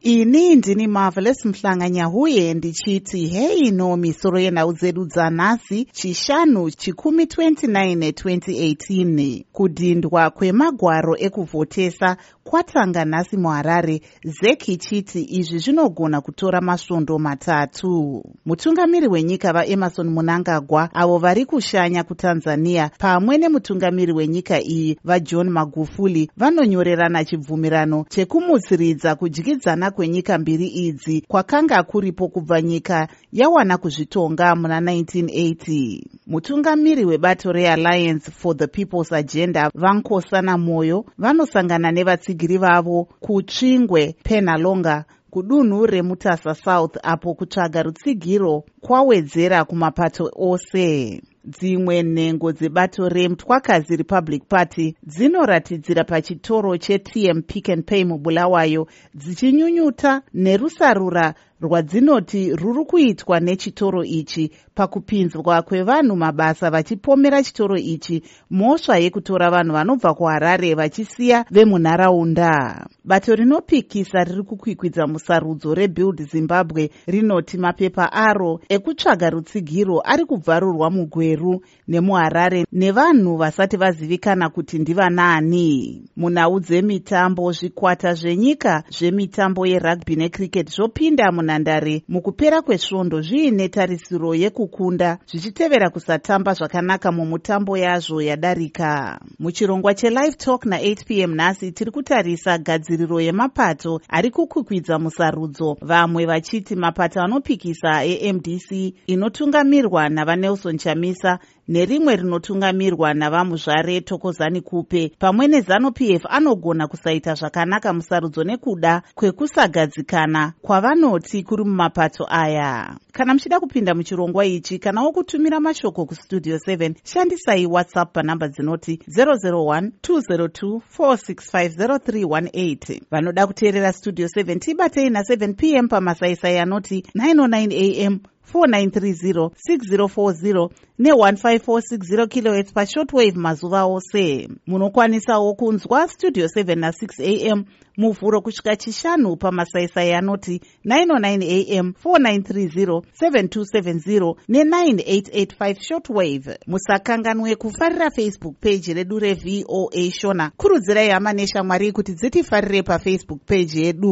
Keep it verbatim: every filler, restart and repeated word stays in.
Ini ndini Marvelous Mhlanganyahuye ndichiti hei no misoro yenhau dzedu dzanhasi chishanu chikumi twenty-nine twenty eighteen. Kudhindwa kwemagwaro ekuvhotesa kwatanga nhasi muHarare. Zeki ichiti izvi zvinogona kutora masvondo matatu. Mutungamiri wenyika vaEmmerson Mnangagwa avo vari kushanya kuTanzania pamwe nemutungamiri wenyika iyi vaJohn Magufuli vanonyorerana chibvumirano chekumutsiridza kudyidzana kwenyika mbiri idzi kwakanga kuripo kubva nyika yawana kuzvitonga muna nineteen eighty. Mutungamiri webato reAlliance for the People's Agenda vaNkosana Moyo vanosangana nevatsigiri vavo kuTsvingwe Penalonga kudunhu reMutasa South apo kutsvaga rutsigiro kwawedzera kumapato ose. Dzimwe nhengo dzebato reMtwakazi Republic Party dzinoratidzira pachitoro cheT M Pick and Pay muBulawayo dzichinyunyuta nerusarura rwadzinoti ruri kuitwa nechitoro ichi pakupinzwa kwevanhu mabasa vachipomera chitoro ichi mhosva yekutora vanhu vanobva kuHarare vachisiya vemunharaunda. Bato rinopikisa riri kukwikwidza musarudzo reBuild Zimbabwe rinoti mapepa aro ekutsvaga rutsigiro ari kubvarurwa muGweru nemuHarare nevanhu vasati vazivikana kuti ndivanani. Munhau dzemitambo, zvikwata zvenyika zvemitambo yerugby necricket zvopinda munhandare mukupera kwesvondo zviine tarisiro yekukunda zvichitevera kusatamba zvakanaka mumutambo yazvo yadarika. Muchirongwa cheLive Talk na-eight p m nhasi tiri kutarisa gadziriro yemapato ari kukwikwidza musarudzo, vamwe vachiti mapato anopikisa eM D C inotungamirwa navaNelson Chamisa nerimwe rinotungamirwa navamuzvare Thokozani Kupe pamwe neZanu-P F anogona kusaita zvakanaka musarudzo nekuda kwekusagadzikana kwavanoti kuri mumapato aya. Kana muchida kupinda muchirongwa ichi kana wokutumira mashoko kustudio seven, shandisai WhatsApp panhamba dzinoti zero zero one two zero two four six five zero three one eight. Vanoda kuteerera Studio seven tibatei na-seven p m pamasaisai anoti nine oh nine a m four nine three zero six zero four zero ne one five four six zero kilohertz pashortwave mazuva ose. Munokwanisawo kunzwa Studio seven na-six a m muvhuro kusvika chishanu pamasaisai anoti nine oh nine a m four nine three zero seven two seven zero ne nine eight eight five shortwave. Musakanganwe kufarira Facebook page redu reV O A Shona. Kurudzirai hama neshamwari kuti dzitifarire paFacebook page yedu.